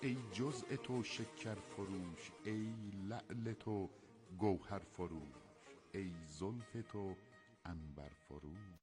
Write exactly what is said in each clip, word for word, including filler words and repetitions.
ای جزء تو شکر فروش، ای لعل تو گوهر فروش، ای زلف تو عنبر فروش.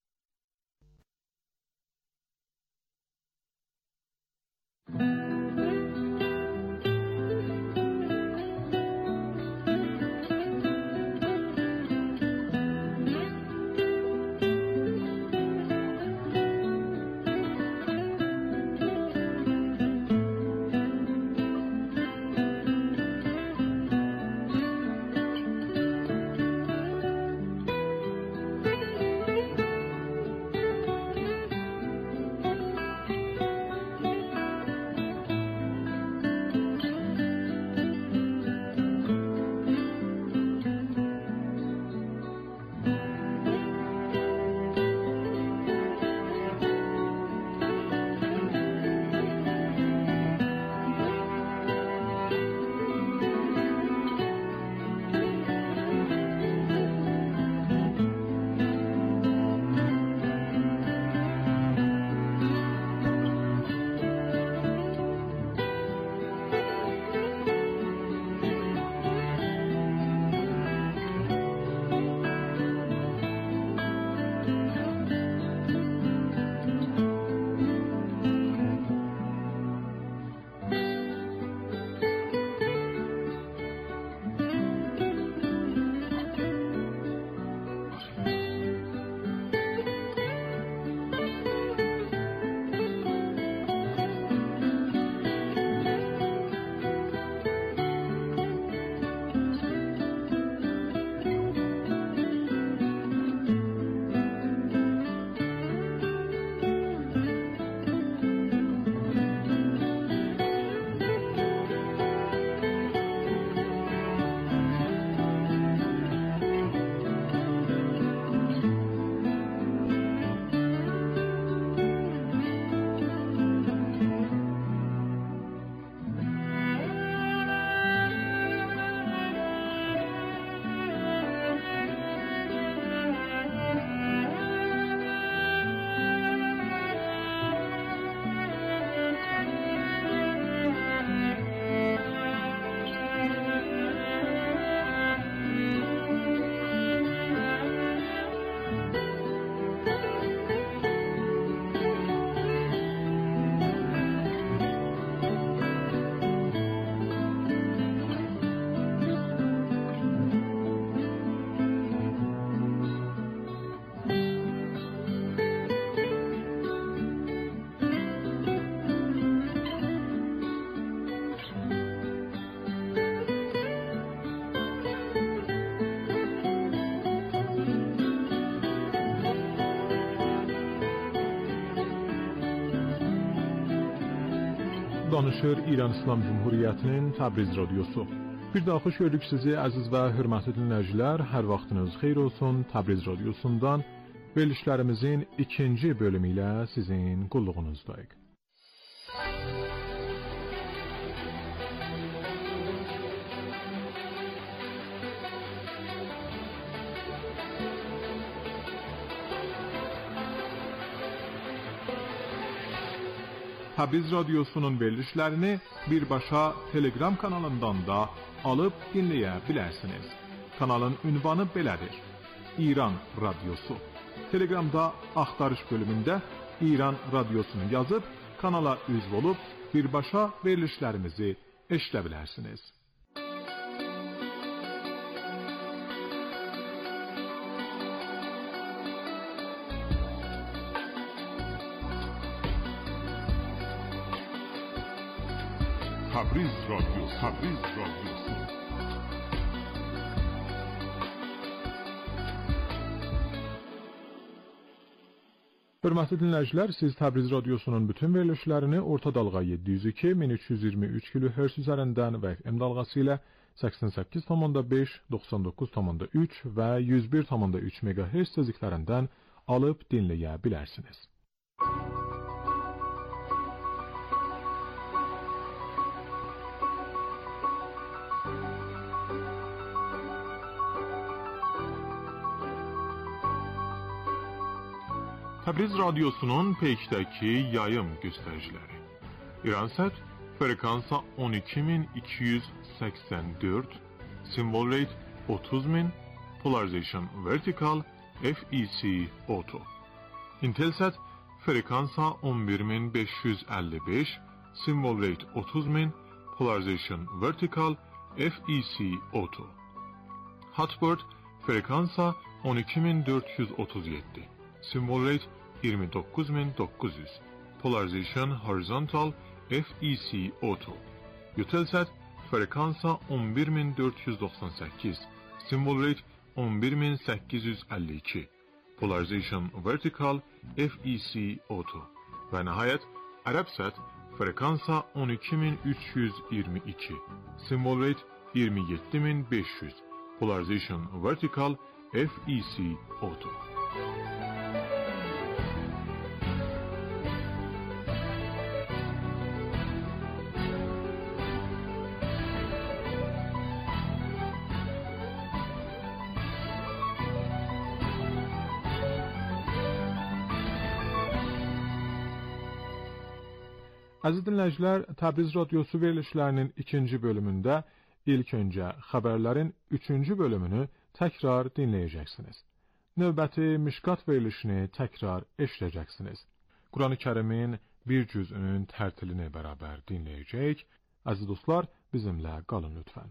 Danışır İran İslam Cumhuriyyətinin Təbriz radiosu. Bir daha xoş gördük sizi əziz və hörmətli dinləyicilər. Hər vaxtınız xeyir olsun. Təbriz radiosundan verilişlərimizin ikinci bölümü ilə sizin qulluğunuzdayıq. Təbriz radiosunun verilişlərini birbaşa Telegram kanalından da alıb dinləyə bilərsiniz. Kanalın ünvanı belədir: İran Radiosu. Telegramda axtarış bölümündə İran Radiosunu yazıb kanala üzv olub birbaşa verilişlərimizi eşidə bilərsiniz. Təbriz radiosu, Təbriz radiosu. Hörmətli dinləyicilər, siz Təbriz radiosunun bütün verilişlərini orta dalğa yeddi yüz iki min üç yüz iyirmi üç kilohertz üzərindən və F M dalğası ilə səksən səkkiz nöqtə beş, doxsan doqquz nöqtə üç və yüz bir nöqtə üç megahertz tezliklərindən alıb dinləyə bilərsiniz. Təbriz radiosunun peykdəki yayım göstəriciləri. İransat frekansa on iki bin iki yüz seksen dört, symbol rate otuz bin, polarization vertical, F E C auto. Intelsat frekansa on bir bin beş yüz elli beş, symbol rate otuz bin, polarization vertical, F E C auto. Hotbird frekansa on iki bin dört yüz otuz yedi, symbol rate yirmi dokuz bin dokuz yüz, polarization horizontal, F E C auto. Eutelsat frekansa on bir bin dört yüz doksan sekiz, symbol rate on bir bin sekiz yüz elli iki, polarization vertical, F E C auto. Ve nihayet Arabsat frekansa on iki bin üç yüz yirmi iki, symbol rate yirmi yedi bin beş yüz, polarization vertical, F E C auto. Aziz dinləyicilər, Təbriz Radyosu verilişlərinin ikinci bölümündə ilk öncə xəbərlərin üçüncü bölümünü təkrar dinləyəcəksiniz. Növbəti Mişkat verilişini təkrar eşidəcəksiniz. Quran-ı Kərimin bir cüzünün tərtilini bərabər dinləyəcək. Aziz dostlar, bizimlə qalın lütfən.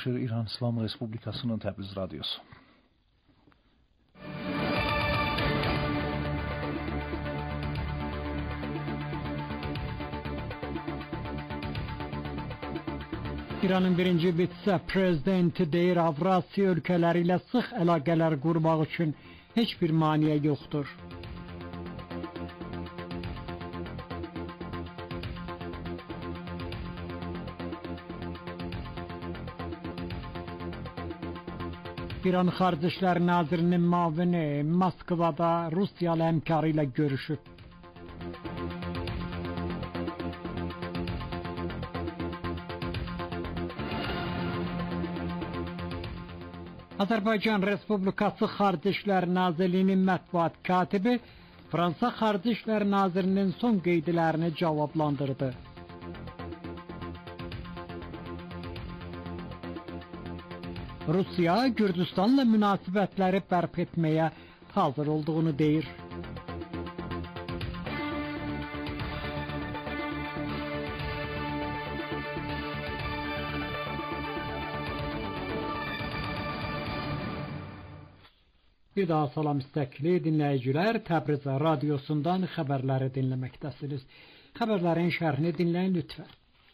danışır İran İslam Respublikasının Təbriz Radiosu. İranın birinci vitse-prezidenti deyir, Avrasiya ölkələri ilə sıx əlaqələr qurmaq üçün heç bir maniyə yoxdur. İran Xarici İşlər Nazirinin müavini Moskvada Rusiyalı həmkarı ilə görüşüb. Azərbaycan Respublikası Xarici İşlər Nazirliyinin mətbuat katibi Fransa Xarici İşlər Nazirinin son qeydlərini cavablandırdı. Rusiya Gürcüstanla münasibətləri bərpa etməyə hazır olduğunu deyir. Bir daha salam istəkli dinləyicilər, Təbriz Radiosundan xəbərləri dinləməkdəsiniz. Xəbərlərin şərhini dinləyin lütfən.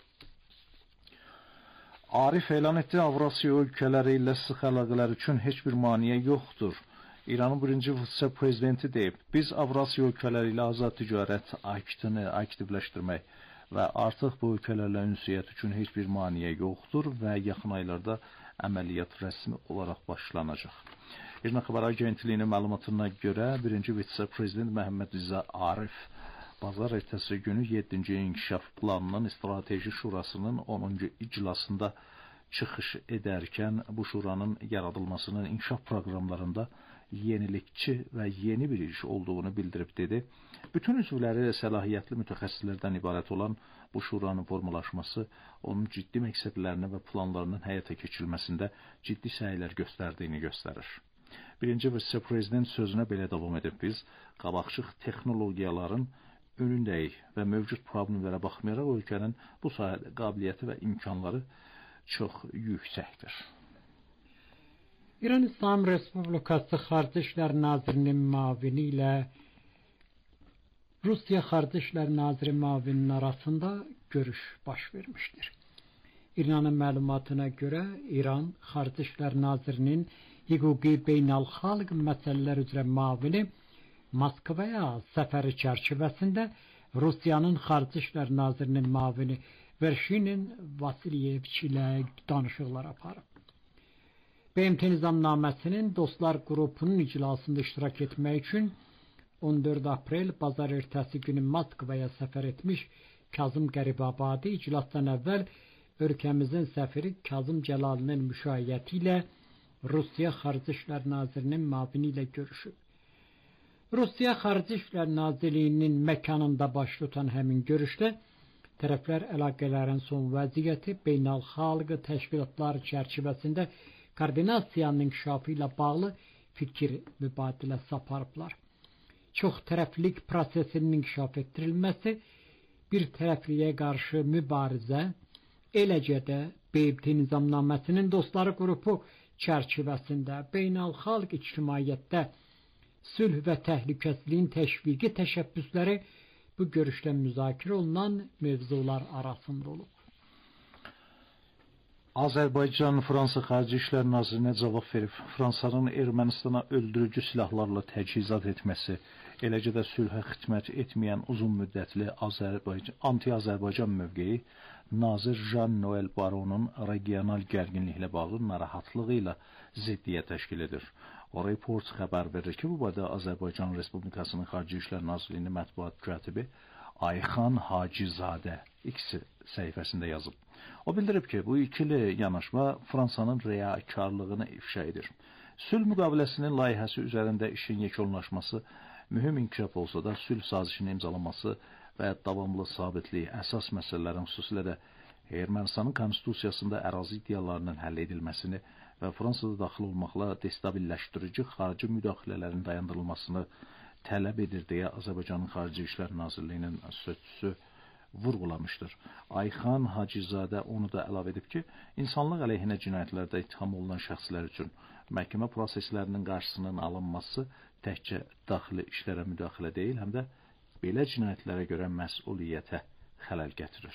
Arif elan etdi, Avrasiya ölkələri ilə sıx əlaqələr üçün heç bir maniyə yoxdur. İranın birinci vitse-prezidenti deyib, biz Avrasiya ölkələri ilə azad ticarət aktını aktivləşdirmək və artıq bu ölkələrlə ünsiyyət üçün heç bir maniyə yoxdur və yaxın aylarda əməliyyat rəsmi olaraq başlanacaq. İran Xəbər Agentliyinin məlumatına görə birinci vitse-prezident Məhəmməd Rza Arif bazar ertəsi günü yeddinci İnkişaf Planının Strateji Şurasının onuncu iclasında çıxış edərkən bu şuranın yaradılmasının inkişaf proqramlarında yenilikçi və yeni bir iş olduğunu bildirib dedi. Bütün üzvləri səlahiyyətli mütəxəssislərdən ibarət olan bu şuranın formalaşması onun ciddi məqsədlərini və planlarının həyata keçirilməsində ciddi səylər göstərdiyini göstərir. Birinci vitse-prezident sözünə belə davam edib, biz qabaqcıq texnologiyaların önündəyik və mövcud problemlərə baxmayaraq ölkənin bu sahədə qabiliyyəti və imkanları çox yüksəkdir. İran İslam Respublikası Xarici İşlər Nazirinin müavini ilə Rusiya Xarici İşlər Naziri müavininin arasında görüş baş vermişdir. İranın məlumatına görə İran Xarici İşlər Nazirinin hüquqi beynəlxalq məsələlər üzrə müavini Moskvaya səfəri çərçivəsində Rusiyanın Xarici İşlər Nazirinin müavini Vershinin Vasilyeviç ilə danışıqlar aparıb. B M T nizamnaməsinin Dostlar qrupunun iclasında iştirak etmək üçün on dörd aprel bazar ertəsi günü Moskvaya səfər etmiş Kazım Qəribabadi iclasdan əvvəl ölkəmizin səfiri Kazım Cəlalinin müşayiəti ilə Rusiya Xarici İşlər Nazirinin müavini ilə görüşüb. Rusiya Xarici İşlər Nazirliyinin məkanında baş tutan həmin görüşdə tərəflər əlaqələrin son vəziyyəti, beynəlxalq təşkilatlar çərçivəsində koordinasiyanın inkişafı ilə bağlı fikir mübadiləsi aparıblar. Çox tərəflik prosesinin inkişaf etdirilməsi, bir tərəfliyə qarşı mübarizə, eləcə də B M T nizamnaməsinin Dostları qrupu çərçivəsində beynəlxalq ictimaiyyətdə sülh və təhlükəsizliyin təşviqi təşəbbüsləri bu görüşdə müzakirə olunan mövzular arasında olub. Azərbaycan Fransa Xarici İşlər Nazirinə cavab verib, Fransanın Ermənistana öldürücü silahlarla təchizat etməsi, eləcə də sülhə xidmət etməyən uzun müddətli Azərbaycan, anti-Azərbaycan mövqeyi Nazir Jean-Noël Baronun regional gərginliklə bağlı narahatlığı ilə ziddiyyət təşkil edir. O report xəbər verir ki, bu barədə Azərbaycan Respublikasının Xarici İşlər Nazirliyinin mətbuat katibi Ayxan Hacızadə X səhifəsində yazıb. O bildirib ki, bu ikili yanaşma Fransanın riyakarlığını ifşa edir. Sülh müqaviləsinin layihəsi üzərində işin yekunlaşması mühüm inkişaf olsa da, sülh sazişinin imzalanması və davamlı sabitliyi əsas məsələlərin, xüsusilə də Ermənistanın konstitusiyasında ərazi iddialarının həll edilməsini və Fransada daxil olmaqla destabilləşdirici xarici müdaxilələrin dayandırılmasını tələb edir deyə Azərbaycanın Xarici İşlər Nazirliyinin sözçüsü vurğulamışdır. Ayxan Hacızadə onu da əlavə edib ki, insanlıq əleyhinə cinayətlərdə ittiham olunan şəxslər üçün məhkəmə proseslərinin qarşısının alınması təkcə daxili işlərə müdaxilə deyil, həm də belə cinayətlərə görə məsuliyyətə xələl gətirir.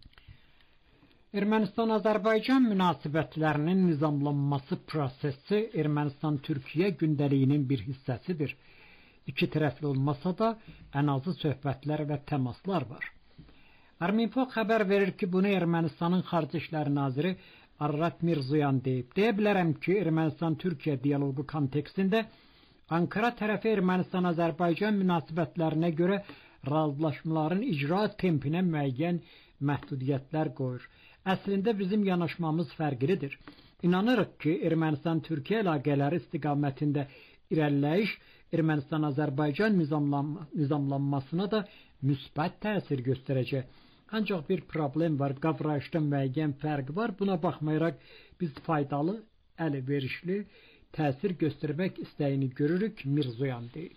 Ermənistan-Azərbaycan münasibətlərinin nizamlanması prosesi Ermənistan-Türkiyə gündəliyinin bir hissəsidir. İki tərəfli olmasa da ən azı söhbətlər və təmaslar var. Arminfo xəbər verir ki, bunu Ermənistanın Xarici İşlər Naziri Ararat Mirzoyan deyib. Deyə bilərəm ki, Ermənistan-Türkiyə dialoqu kontekstində Ankara tərəfi Ermənistan-Azərbaycan münasibətlərinə görə razılaşmaların icra tempinə müəyyən məhdudiyyətlər qoyur. Əslində bizim yanaşmamız fərqlidir. İnanırıq ki, Ermənistan-Türkiyə əlaqələri istiqamətində irəliləyiş Ermənistan-Azərbaycan nizamlanma, nizamlanmasına da müsbət təsir göstərəcək. Ancaq bir problem var, qavrayışda müəyyən fərq var. Buna baxmayaraq biz faydalı, əlverişli təsir göstərmək istəyini görürük, Mirzoyan deyib.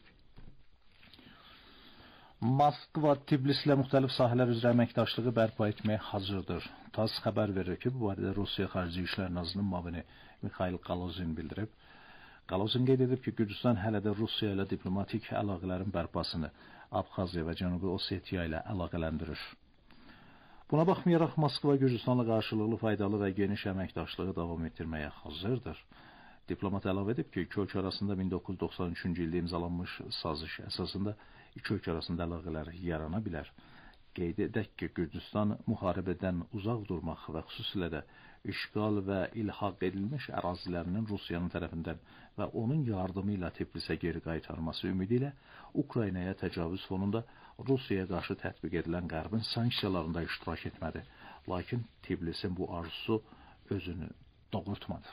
Moskva Tbilislə müxtəlif sahələr üzrə əməkdaşlığı bərpa etməyə hazırdır. TASS xəbər verir ki, bu barədə Rusiya Xarici İşlər Nazirinin müavini Mikhail Qalozin bildirib. Qalozin qeyd edib ki, Gürcüstan hələ də Rusiya ilə diplomatik əlaqələrin bərpasını Abxaziya və Cənubi Osetiya ilə əlaqələndirir. Buna baxmayaraq, Moskva Gürcüstanla qarşılıqlı faydalı və geniş əməkdaşlığı davam etdirməyə hazırdır. Diplomat əlavə edib ki, iki ölkə arasında min doqquz yüz doxsan üçüncü ildə imzalanmış saziş əsasında iki ölkə arasında əlaqələr yarana bilər. Qeyd edək ki, Gürcüstan müharibədən uzaq durmaq və xüsusilə də işğal və ilhaq edilmiş ərazilərinin Rusiyanın tərəfindən və onun yardımı ilə Tiflisə geri qaytarması ümidi ilə Ukraynaya təcavüz fonunda Rusiyaya qarşı tətbiq edilən Qərbin sanksiyalarında iştirak etmədi. Lakin Tiflisin bu arzusu özünü doğrultmadı.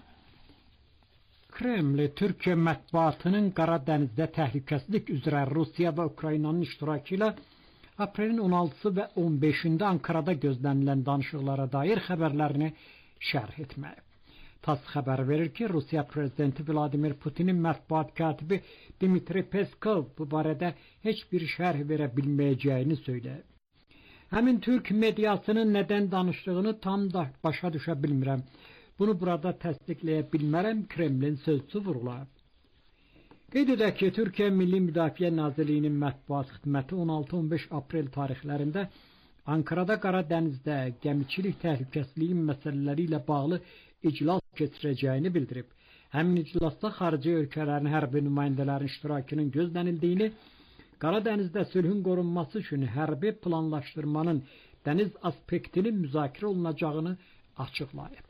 Kreml, Türkiyə mətbuatının Qara Dənizdə təhlükəsizlik üzrə Rusiya və Ukraynanın iştirakı ilə aprelin on altısı və on beşində Ankarada gözlənilən danışıqlara dair xəbərlərini şərh etməyib. TASS xəbər verir ki, Rusiya prezidenti Vladimir Putinin mətbuat katibi Dmitri Peskov bu barədə heç bir şərh verə bilməyəcəyini söyləyib. Həmin Türk mediasının nədən danışdığını tam da başa düşə bilmirəm. Bunu burada təsdiqləyə bilmərəm, Kremlin sözçüsü vurğulayıb. Qeyd edək ki, Türkiyə Milli Müdafiə Nazirliyinin mətbuat xidməti on altı on beş aprel tarixlərində Ankarada Qara Dənizdə gəmiçilik təhlükəsizliyi məsələləri ilə bağlı iclas keçirəcəyini bildirib. Həmin iclasda xarici ölkələrin hərbi nümayəndələrinin iştirakının gözlənildiyini, Qara Dənizdə sülhün qorunması üçün hərbi planlaşdırmanın dəniz aspektinin müzakirə olunacağını açıqlayıb.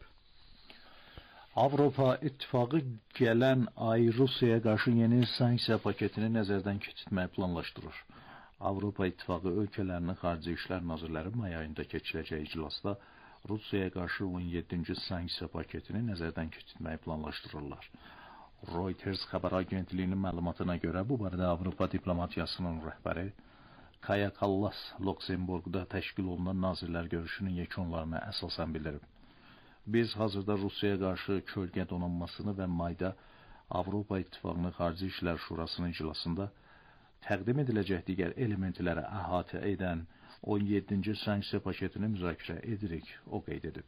Avropa İttifaqı gələn ay Rusiyaya qarşı yeni sanksiya paketini nəzərdən keçirməyi planlaşdırır. Avropa İttifaqı ölkələrinin xarici işlər nazirləri may ayında keçiriləcək iclasda Rusiyaya qarşı on yeddinci sanksiya paketini nəzərdən keçirməyi planlaşdırırlar. Reuters xəbər agentliyinin məlumatına görə bu barədə Avropa diplomatiyasının rəhbəri Kaja Kallas Lüksemburqda təşkil olunan nazirlər görüşünün yekunlarına əsasən bildirib. Biz hazırda Rusiyaya qarşı kölgə donanmasını və mayda Avropa İttifaqının Xarici İşlər Şurasının iclasında təqdim ediləcək digər elementlərə əhatə edən on yeddinci sanksiya paketini müzakirə edirik, o qeyd edib.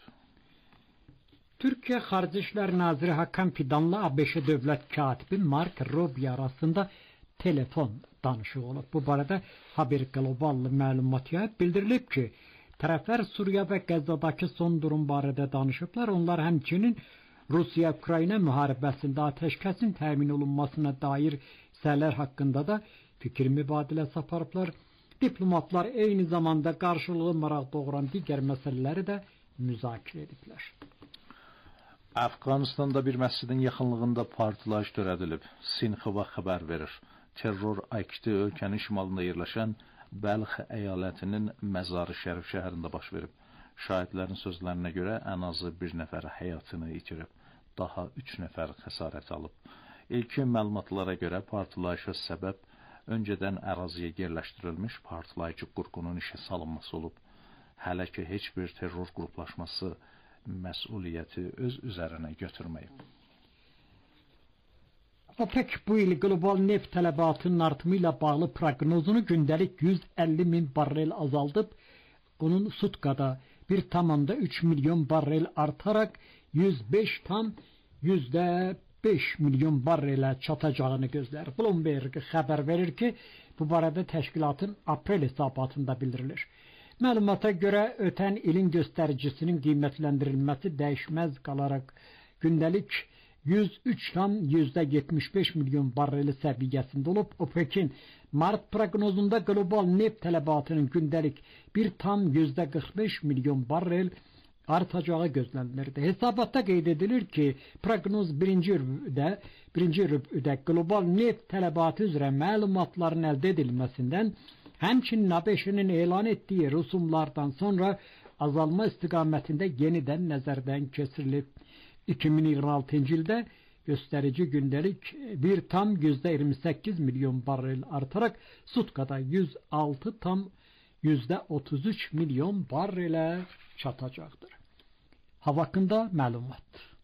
Türkiyə Xarici İşlər Naziri Hakan Fidanla ABŞ dövlət katibi Mark Robi arasında telefon danışığı olub. Bu barədə Haber Globallı məlumat yayıb bildirilib ki, tərəflər Suriya və Qəzzadakı son durum barədə danışıblar. Onlar həmçinin Rusiya-Ukrayna müharibəsində atəşkəsin təmin olunmasına dair səylər haqqında da fikir mübadiləsi aparıblar. Diplomatlar eyni zamanda qarşılıqlı maraq doğuran digər məsələləri də müzakirə ediblər. Əfqanistanda bir məscidin yaxınlığında partlayış törədilib. Sinxava xəbər verir. Terror akti ölkənin şimalında yerləşən Bəlx əyalətinin Məzar-ı Şərif şəhərində baş verib. Şahidlərin sözlərinə görə ən azı bir nəfər həyatını itirib, daha üç nəfər xəsarət alıb. İlkin məlumatlara görə partlayışa səbəb öncədən əraziyə yerləşdirilmiş partlayıcı qurğunun işə salınması olub. Hələ ki heç bir terror qruplaşması məsuliyyəti öz üzərinə götürməyib. OPEC bu il qlobal neft tələbatının artımı ilə bağlı proqnozunu gündəlik yüz əlli min barrel azaldıb, Bunun sutkada bir tamamda üç milyon barrel artarak yüz beş tam yüzde beş milyon barrele çatacağını gözler. Bloomberg haber verir ki bu barədə təşkilatın aprel hesabatında bildirilir. Məlumata göre öten ilin göstəricisinin qiymətləndirilməsi dəyişməz qalaraq gündəlik yüz üç tam yüzde yetmiş beş milyon barreli səviyyəsində olub. OPEC'in Mart prognozunda global neft tələbatının gündəlik bir tam yüzde kırk beş milyon barrel artacağı gözlənilirdi. Hesabatda qeyd edilir ki, proqnoz birinci rübdə, birinci rübdə global neft tələbatı üzrə məlumatların əldə edilməsindən, həmçinin ABŞ-nin elan etdiyi rüsumlardan sonra azalma istiqamətində yenidən nəzərdən keçirilib. iki bin iyirmi altıncı ildə gösterici gündelik bir tam yüzde yirmi sekiz milyon barrel artarak sutkada yüz altı tam yüzde otuz üç milyon barrele çatacaktır. Hava hakkında məlumat.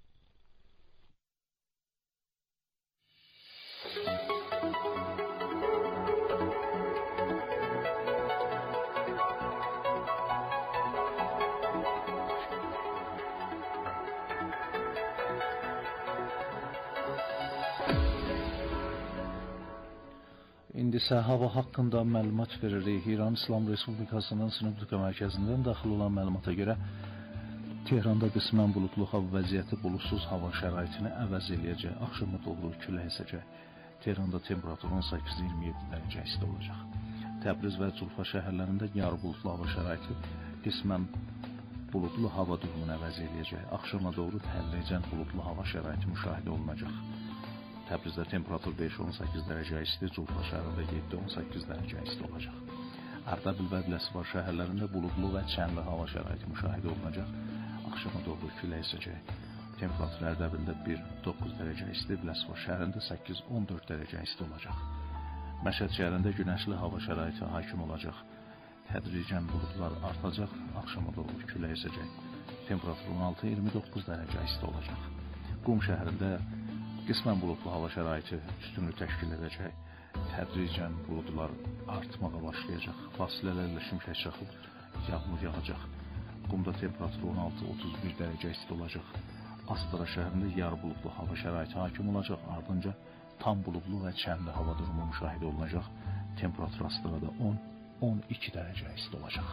İndi isə hava haqqında məlumat veririk. İran İslam Respublikasının Sinoptika mərkəzindən daxil olan məlumata görə Tehranda qismən buludlu hava vəziyyəti buludsuz hava şəraitini əvəz eləyəcək. Axşama doğru külək əsəcək. Tehranda temperatur on səkkiz iyirmi yeddi dərəcə isti olacaq. Təbriz və Culfa şəhərlərində yarı buludlu hava şəraiti qismən buludlu hava durumunu əvəz eləyəcək. Axşama doğru tədricən buludlu hava şəraiti müşahidə olunacaq. Təbrizdə temperatur beş on səkkiz dərəcə isti, Culfa şəhərində yeddi on səkkiz dərəcə isti olacaq. Ərdəbil və Biləsuvar şəhərlərində buludlu və çənli hava şəraiti müşahidə olunacaq. Axşama doğru külək əsəcək. Temperatur Ərdəbildə bir doqquz dərəcə isti, Biləsuvar şəhərində səkkiz on dörd dərəcə isti olacaq. Məşəd şəhərində günəşli hava şəraiti hakim olacaq. Tədricən buludlar artacaq, axşama doğru külək əsəcək. Temperatur on altı iyirmi doqquz dərəcə isti olacaq. Qum şəhərində qismən buludlu hava şəraiti üstünlük təşkil edəcək. Tədricən buludlar artmağa başlayacaq. Fasilələrlə şimşək çaxıb yağmur yağacaq. Qumda temperatur on altı otuz bir dərəcə isti olacaq. Astara şəhərində yarı buludlu hava şəraiti hakim olacaq. Ardınca tam buludlu və çənli hava durumu müşahidə olunacaq. Temperatur Astarada on on iki dərəcə isti olacaq.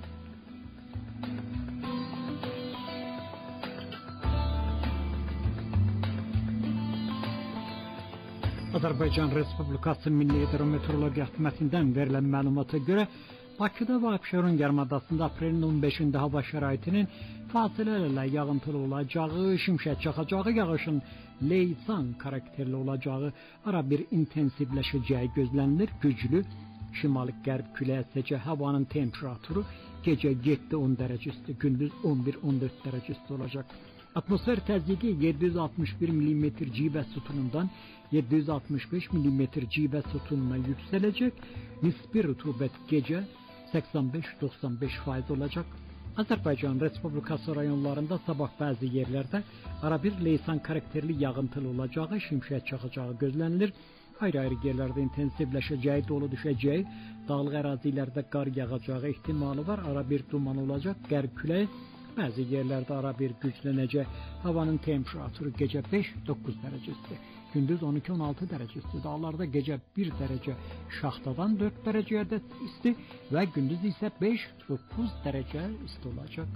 Azərbaycan Respublikası Milli Hidrometeorologiya Xidmətindən verilən məlumata görə Bakıda və Abşeron yarımadasında aprelin on beşində hava şəraitinin fasilələrlə yağıntılı olacağı, şimşək çaxacağı, yağışın leysan karakterli olacağı, ara bir intensivləşəcəyi gözlənilir. Güclü şimali qərb küləyi əsəcək. Havanın temperaturu gecə yeddi on dərəcə isti, gündüz on bir on dörd dərəcə isti olacaq. Atmosfer təzyiqi yedi yüz altmış bir milimetr civə sütunundan yedi yüz altmış beş milimetr civə sütununa yüksələcək. Nisbi rütubət gecə səksən beş doxsan beş faiz olacaq. Azərbaycan Respublikası rayonlarında sabah bəzi yerlərdə ara bir leysan karakterli yağıntılı olacağı, şimşək çaxacağı gözlənilir. Ayrı-ayrı yerlərdə intensivləşəcəyi, dolu düşəcəyi, dağlıq ərazilərdə qar yağacağı ehtimalı var. Ara bir duman olacaq, qərb küləyi. Bəzi yerlərdə ara bir güclənəcək. Havanın temperaturu gecə beş doqquz dərəcə isti, gündüz on iki on altı dərəcə isti. Dağlarda gecə bir dərəcə, şaxtadan dörd dərəcəyə də isti və gündüz isə beş doqquz dərəcə isti olacaq.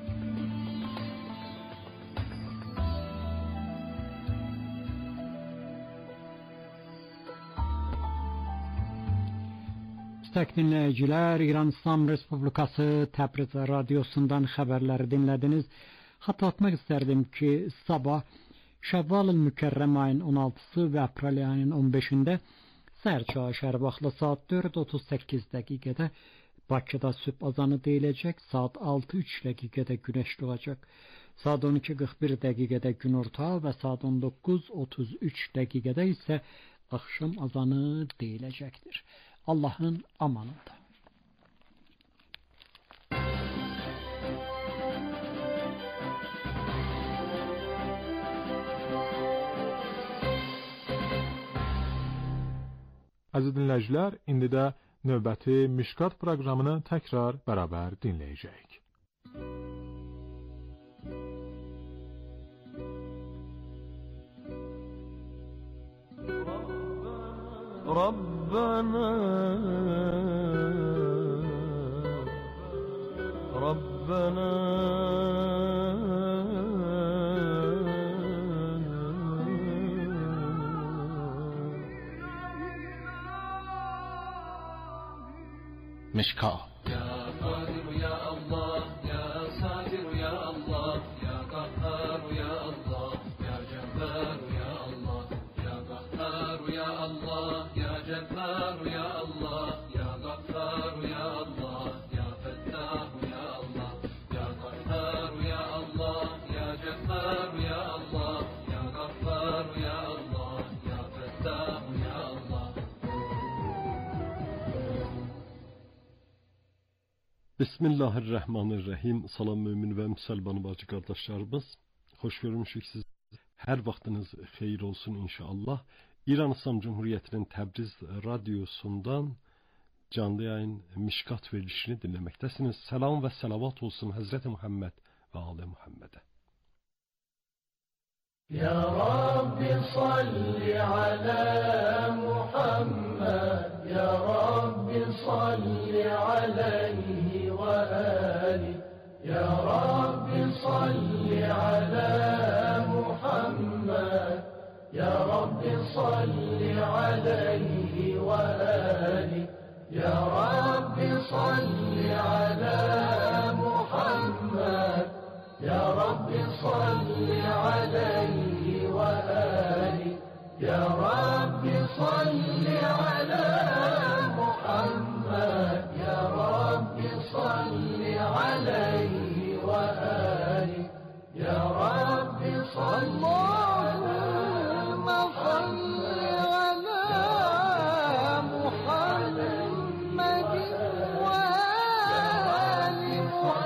Müstəq dinləyicilər, İran İslam Respublikası Təbriz radiosundan xəbərləri dinlədiniz. Xatırlatmaq istərdim ki, sabah Şəvval-ül Mükərrəm ayın on altısı və aprel ayının on beşində səhər çağı şəhər vaxtı saat dörd otuz səkkiz dəqiqədə Bakıda sübh azanı deyiləcək, saat altı üç dəqiqədə günəşli olacaq. Saat on iki qırx bir dəqiqədə günorta və saat on doqquz otuz üç dəqiqədə isə axşam azanı deyiləcəkdir. Allah'ın amanında. Əziz dinləyicilər, indi də növbəti Mişkat proqramını təkrar bərabər dinləyəcəyik. ربنا ربنا مشکات يا قادر يا الله يا صابر يا الله يا قهار يا الله يا جبار يا الله يا قهار يا الله يا جبار يا الله يا غفار يا الله يا فتاح يا الله يا قهار يا الله يا جبار يا الله يا غفار يا الله يا فتاح يا الله. Bismillahirrahmanirrahim. Salam mümin və müsəlman bacı qardaşlarımız. Xoş görmüşük siz. Hər vaxtınız xeyir olsun inşallah. İran İslam Cumhuriyeti'nin Təbriz radyosundan canlı yayın Mişkat verilişini dinləməkdəsiniz. Salam və salavat olsun Həzrəti Muhammed və Ali Muhammed'e. Ya Rabbi salli ala Muhammed, Ya Rabbi salli alayhi ve ali, Ya Rabbi salli ala Muhammed, Ya Rabbi salli alayhi ve ali, Ya Rabbi salli ala Muhammed, Ya Rabbi salli alayhi ve ali, Ya Rabbi salli ala Muhammed, Ya Rabbi salli alayhi ve ali, Ya Rabbi salli Allahümme salli ala Muhammedin ve ali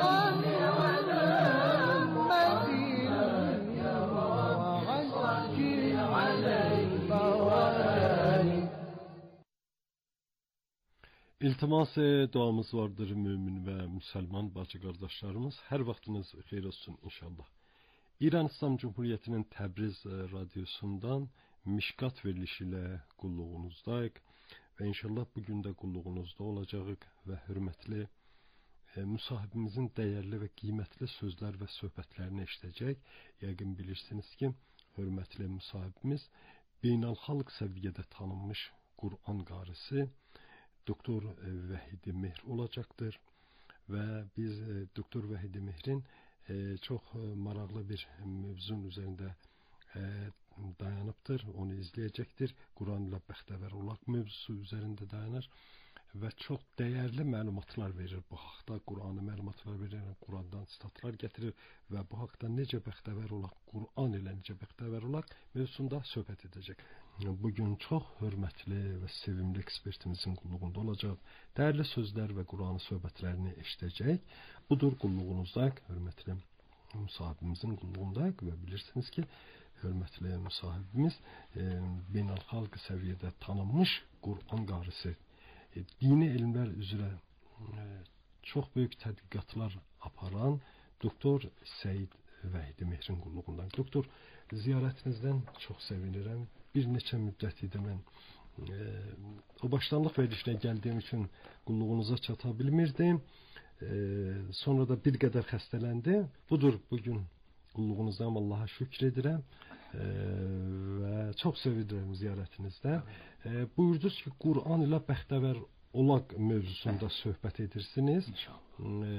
İltimas duamız vardır mümin ve Müslüman bacı kardeşlerimiz. Her vaktiniz xeyir olsun inşallah. İran İslam Cumhuriyeti'nin Təbriz radyosundan Mişkat verilişiyle qulluğunuzdayıq ve inşallah bugün de qulluğunuzda olacağıq ve hürmetli e, müsahibimizin değerli ve kıymetli sözler ve söhbətlərini eşitəcək. Yəqin bilirsiniz ki, hürmetli müsahibimiz beynəlxalq səviyyədə tanınmış Kur'an qarisi Doktor Vahidi Mehr olacaktır ve biz Doktor Vahidi Mehr'in e, çok maraqlı bir mövzun üzerinde e, dayanıptır. Onu izleyecektir. Kur'an ile bəxtəvər olaq mövzusu üzerinde dayanır ve çok değerli məlumatlar verir bu haqda. Kur'an'ı məlumatlar verir, Kur'an'dan statlar getirir ve bu haqda necə bəxtəvər olaq, Kur'an ile necə bəxtəvər olaq mövzusunda söhbət edəcək. Bugün çok hürmetli ve sevimli ekspertimizin qulluğunda olacaq. Değerli sözler ve Kur'an söhbətlərini eşitəcək. Budur qulluğunuzdayıq, hürmetli müsahibimizin qulluğundayıq ve bilirsiniz ki, hürmetli müsahibimiz e, beynəlxalq səviyyədə tanınmış Kur'an qarisi. E, dini elmlər üzrə e, çox böyük tədqiqatlar aparan Doktor Seyid Vahidi Mehrin qulluğundan. Doktor, ziyarətinizdən çox sevinirəm. Bir neçə müddət idi mən e, o başlanlıq verilişinə gəldiyim üçün qulluğunuza çata bilmirdim. E, sonra da bir qədər xəstələndim. Budur, bugün qulluğunuzdayım, Allaha şükür edirəm e, və çox sevinirəm ziyarətinizdə. E, buyurdunuz ki, Kur'an ilə bəxtəvər olaq mövzusunda söhbət edirsiniz. E,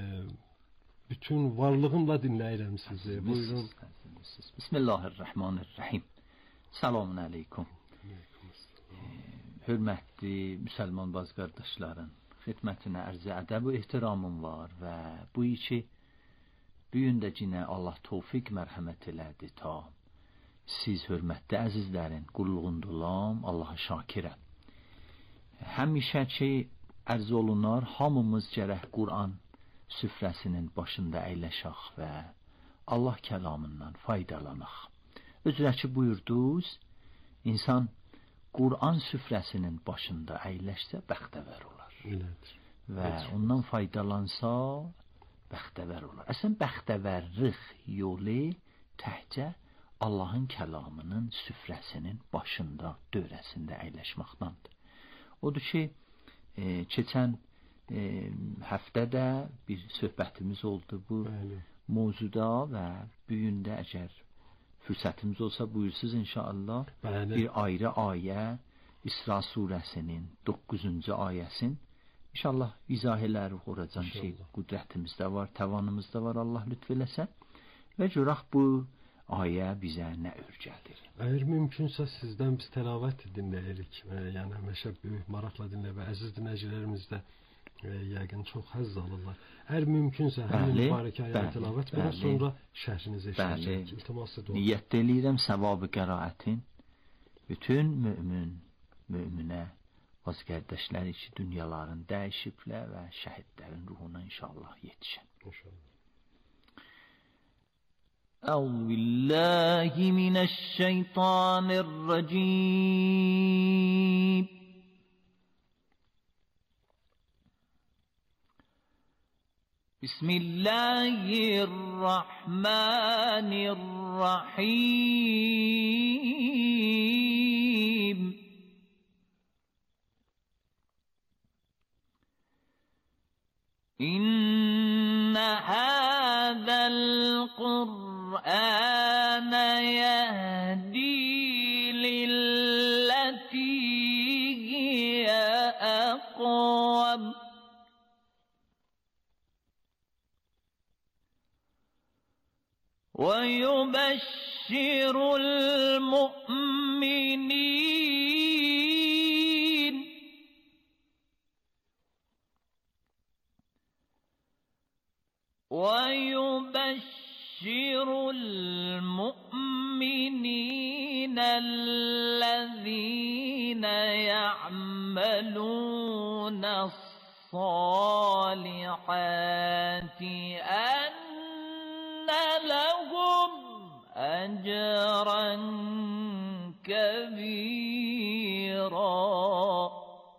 bütün varlığımla dinləyirəm sizi. Buyurun. Bismillahirrahmanirrahim. Selamun aleyküm. Hürmetli Müslüman baz kardeşlerin xidmətinə ərzə ədəb və ehtiramım var və bu işi büyündəcinə Allah tövfiq mərhəmət elədi ta siz hürmetli əzizlərin qulluğundulam, Allaha şakirəm. Həmişə ki ərz olunar, hamımız gərək Kur'an süfrəsinin başında əyləşək və Allah kəlamından faydalanaq. Özürə ki buyurdunuz, insan Kur'an süfrəsinin başında əyləşsə bəxtəvər olar. Elədir. Və ondan faydalansa bəxtəvər olar. Əslən bəxtəvərlik yolu təkcə Allahın kəlamının süfrəsinin başında, dövrəsində əyləşməkdəndir. Odur ki, e, keçən e, həftədə bir söhbətimiz oldu bu Bəli. mövzuda və bu gün də əgər fürsətimiz olsa buyursuz inşallah Bəli. bir ayrı ayə İsra surəsinin doqquzuncu ayəsin inşallah izah elər olacaq ki, qüdrətimizdə var, təvanımızda var, Allah lütf eləsə və görək bu ayə bizə nə öyrədir. Əgər mümkünsə sizdən biz təlavət dinləyirik. Yəni həmişə böyük maraqla dinlə və əziz dinləyicilərimiz də e, yəqin çox həzz alırlar. Əgər mümkünsə həmin mübarək ayəni təlavət biraz sonra şərhinizi eşidəcəyik. İltimas edirəm. Niyyət eləyirəm savabı qəraətin bütün mömin möminə vaz qardaşları ki, dünyaların dəyişiblər və şəhidlərin ruhuna inşallah yetişən. İnşallah. أعوذ بالله من الشيطان الرجيم بسم الله الرحمن الرحيم إن هذا القرآن يهدي للتي هي أقوم ويبشر المؤمنين ويبشر المؤمنين الذين يعملون الصالحات أن لهم أجرا كبيرا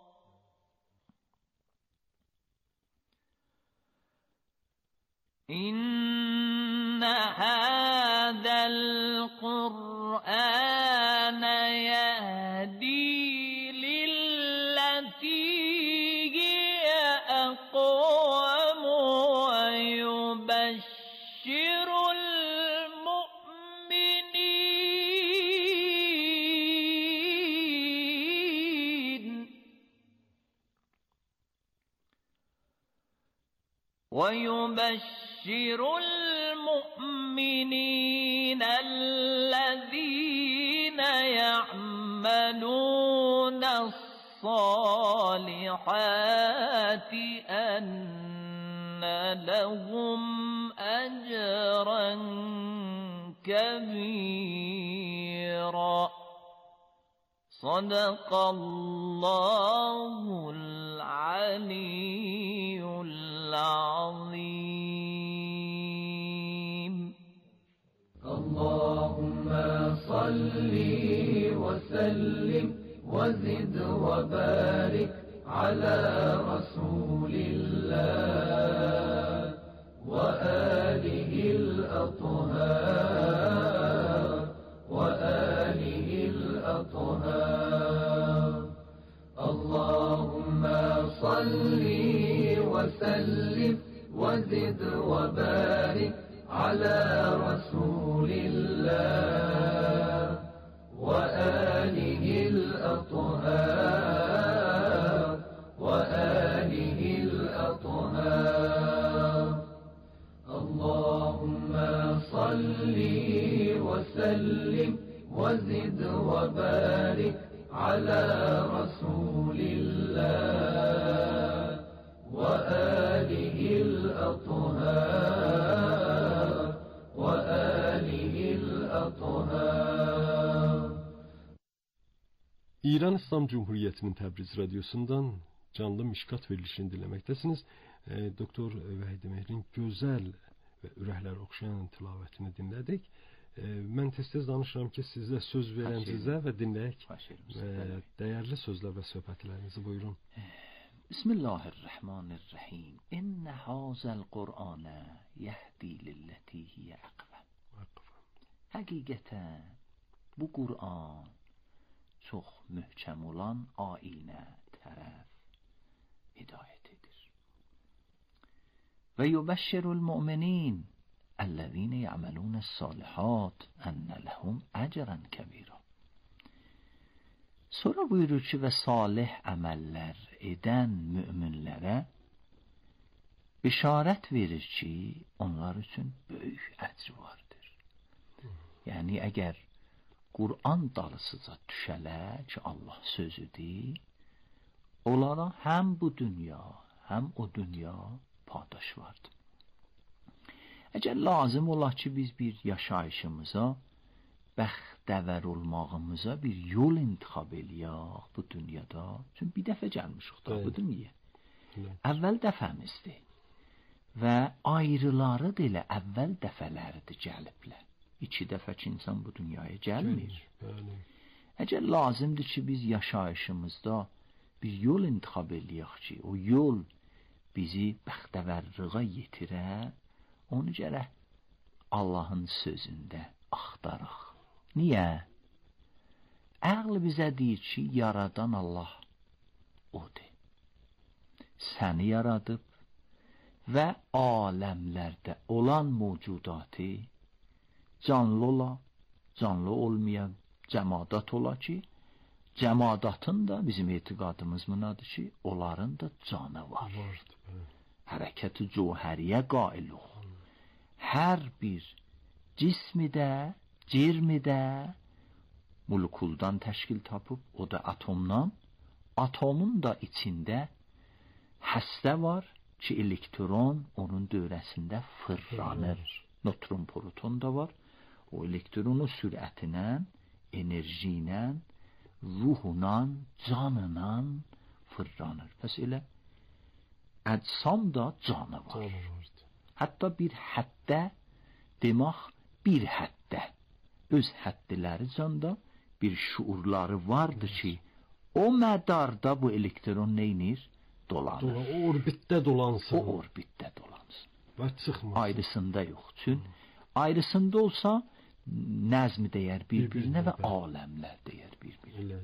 إن هذا القرآن يهدي للتي هي أقوم ويبشر المؤمنين ويبشر المؤمنين الذين يعملون الصالحات أن لهم أجرا كبيرا صدق الله العلي العظيم اللهم صل وسلم وزد وبارك على رسول الله وآله الأطهار وآله الأطهار اللهم صل وسلم وزد وبارك على رسول الله وآله الأطهار وآله الأطهار اللهم صل وسلم وزد وبارك على رسول الله وآله الأطهار وآله الأطهار. İran İslam Cumhuriyeti'nin Təbriz Radyosu'ndan canlı Mişkat verilişini dinləməkdəsiniz. E, Doktor Vahid Mehrin gözəl və ürəklər oxşayan tilavətini dinlədik. E, mən tez-tez danışıram ki, sizə söz verən sizə və dinləyək e, dəyərli sözlər və söhbətlərinizi buyurun. بسم الله الرحمن الرحیم ان هذا القرآن یهدی للتی هی اقوم. Həqiqətən bu Qur'an çox möhkəm olan ayinə tərəf hidayət edir. Və yubəşşirul mu'minin ellezine ya'malunəs salihat enne lehum ecran kebira. Sonra buyurur ki, və salih əməllər edən müminlərə bişarət verir ki, onlar üçün böyük əcr vardır. Yəni, əgər Qur'an dalısıca düşələr ki, Allah sözüdür, onlara həm bu dünya, həm o dünya paydaş vardır. Əgər lazım olar ki, biz bir yaşayışımıza, bəxtəvər olmağımıza bir yol intixab eləyək bu dünyada. Çünki bir dəfə gəlmişik da bu dünyaya. Əvvəl dəfəmizdir. Və ayrıları da elə əvvəl dəfələridir gəliblər. İki dəfə ki, insan bu dünyaya gəlmir. Əgər lazımdır ki, biz yaşayışımızda bir yol intixab eləyək ki, o yol bizi bəxtəvərlığa yetirə, onu gərək Allahın sözündə axtaraq. Niyə? Əql bizə deyir ki, yaradan Allah odur. Səni yaradıb və aləmlərdə olan mövcudatı canlı ola, canlı olmayan cəmadat ola ki, cəmadatın da bizim etiqadımız bunadır ki, onların da canı var. Hərəkət-i cöhəriyə qailuq. Hər bir cismi də, cirmi də moleküldən təşkil tapıb, o da atomdan, atomun da içində həstə var ki, elektron onun dövrəsində fırlanır. Nötron, proton da var. O elektronun sürətinə, enerji ilə, ruhla, canla fırlanır. Pəs elə əcsam da canı var. Hətta bir həddə demək, bir həddə öz həddiləri canda bir şuurları vardır ki, o mədarda bu elektron neynir? Dolanır. O orbitdə dolansın. O orbitdə dolansın. Və çıxmasın. Ayrısında yox. Çünki ayrısında olsa nəzmi deyər bir-birinə və aləmlər deyər bir-birinə.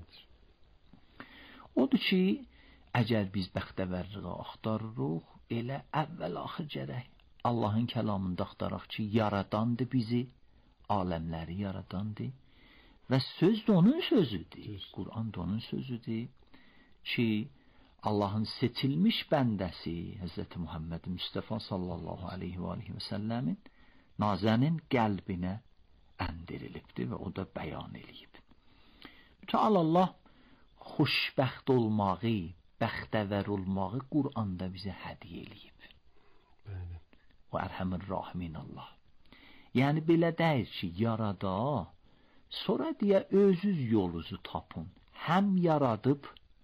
Odur ki, əgər biz bəxtəvərliğə axtarırıq, elə əvvəl-axır gərək Allahın kəlamında axtaraq ki, yaradandır bizi, aləmləri yaradandır və söz də onun sözüdür. Qur'an da onun sözüdür ki, Allahın seçilmiş bəndəsi Həzrəti Muhammed Mustafa sallallahu aleyhi və aleyhi və səlləmin nazənin qəlbinə əndirilibdir və o da bəyan eləyib. Mütəal Allah xoşbəxt olmağı, bəxtəvər olmağı Qur'anda bizə hədiyyə eləyib. Və ərhəmir rahimin Allah. Yəni belə deyir ki, yarada, sonra deyə özünüz yolunuzu tapın. Həm yaradıb,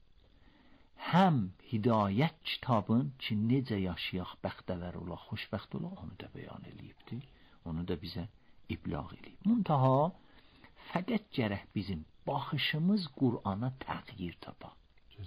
həm hidayət kitabın ki, necə yaşayaq, bəxtəvər olaq, xoşbəxt olaq, onu da bəyan eləyibdir. Onu da bizə iblağ eləyib. Muntaha, fəqət gərək bizim baxışımız Qur'ana təğyir tapaq.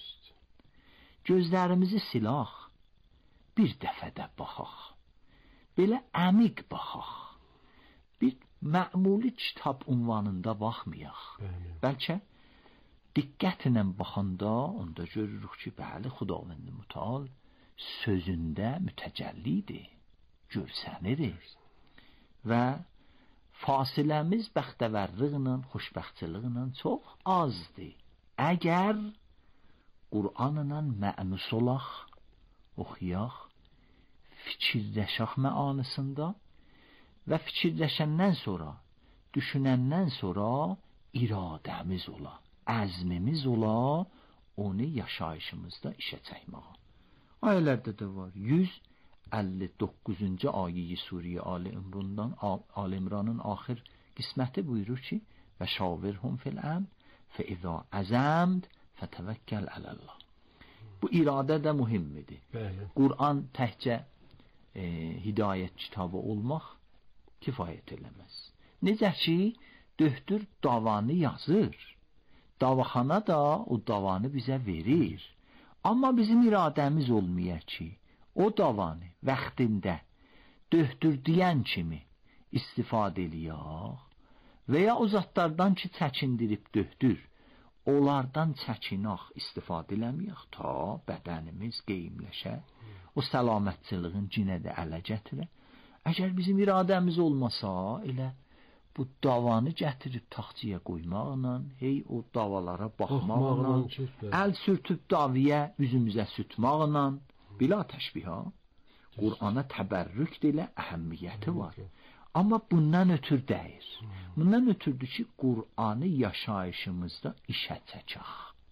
Gözlərimizi silaq, bir dəfədə baxaq. Belə əmiq baxaq. Bir mə'muli kitab ünvanında baxmayaq. Bəlkə diqqətlə baxanda onda görürük ki, bəli, Xudavənd Mütəal sözündə mütəcəllidir, görsənidir və fasiləmiz bəxtəvərliqlə, xoşbəxtçılıqla çox azdır. Əgər Qur'anla mənus olaq, oxuyaq, fikirləşək məanısında və fikirləşəndən sonra, düşünəndən sonra iradəmiz ola, əzmimiz ola, onu yaşayışımızda işə çəkməyə. Ayələrdə də var. yüz əlli doqquzuncu ayə-i Suriyə Ali İmrandan, Ali İmranın axir qisməti buyurur ki, və şavirhum fil əmr fə izə əzəmd fətəvəkkəl ələllah. Bu iradə də mühimmidir. Qur'an təhcə e, hidayət kitabı olmaq kifayət eləməz. Necə ki, döhtür davanı yazır. Davaxana da o davanı bizə verir. Amma bizim iradəmiz olmayır ki, o davanı vaxtində döhdürdüyən kimi istifadə eləyək və ya o zatlardan ki, çəkindirib döhdür, onlardan çəkinək, istifadə eləməyək ta bədənimiz qeyimləşə, o səlamətçiliğin cinə də ələ gətirə. Əgər bizim iradəmiz olmasa, elə bu davanı gətirib taxtçıya qoymaqla, hey o davalara baxmaqla, əl sürtüb daviyə üzümüzə sütmaqla, bila təşbiha, Qur'ana təbərrük deyilə əhəmmiyyəti var. Amma bundan ötür deyir. Bundan ötürdür ki, Qur'anı yaşayışımızda işə çəkək.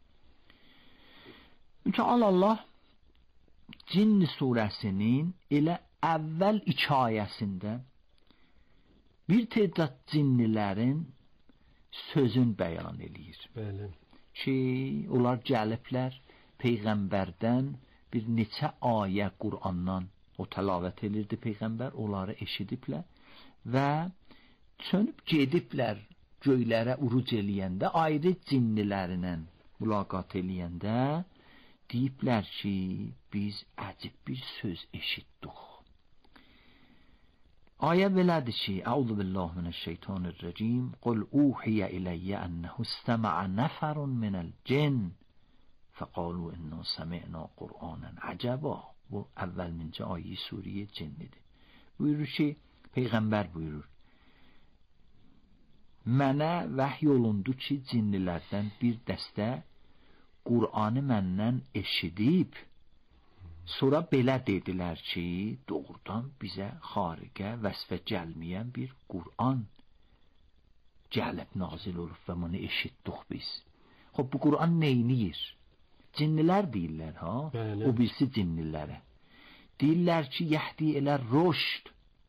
Mütəal Allah Cinn surəsinin elə əvvəl iki ayəsində bir tədad cinnilərin sözün bəyan eləyir. Bəli. Ki, onlar gəliblər Peyğəmbərdən bir neçə ayə Qur'andan o təlavət edirdi Peyğəmbər, onları eşidiblər və çönüb gediblər göylərə uruc eləyəndə, ayrı cinnilərlə mülaqat eləyəndə deyiblər ki, biz əcib bir söz eşitdik. Ayə belədir ki, Əuzu billahi minəşşeytanirracim, Qul uhiyə iləyyə ənəhu istəməə nəfərun minəl cin fəqalu inna səmi'na Qur'anən əcəba. Bu əvvəlmincə ayə Suriyə cinnidir. Buyurur ki, Peyğəmbər buyurur, mənə vəhy olundu ki, cinnilərdən bir dəstə Qur'anı məndən eşidib, sonra belə dedilər ki, doğrudan bizə xariqə vəsfə gəlməyən bir Qur'an gəlib nazil olub və bunu eşitdik biz. Xob, bu Qur'an neyniyir? Cinnilər deyirlər, ha? Bəli. O birisi cinnilərə. Deyirlər ki, yəhdi elə rüşd.